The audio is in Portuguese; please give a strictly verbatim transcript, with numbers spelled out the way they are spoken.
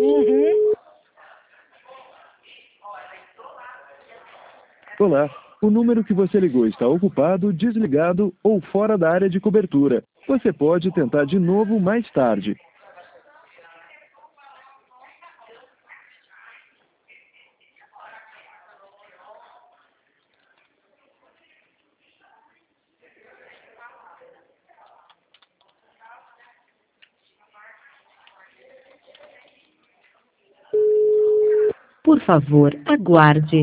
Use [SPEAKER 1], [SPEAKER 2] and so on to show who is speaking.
[SPEAKER 1] Uhum.
[SPEAKER 2] Olá, o número que você ligou está ocupado, desligado ou fora da área de cobertura. Você pode tentar de novo mais tarde.
[SPEAKER 3] Por favor, aguarde.